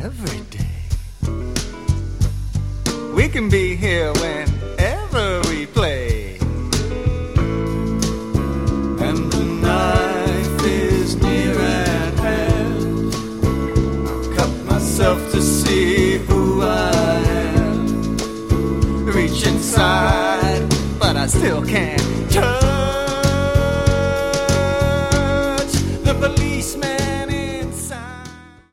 every day. We can be here whenever we play. And the knife is near at hand. Cut myself to see who I am. Reach inside, but I still can't turn.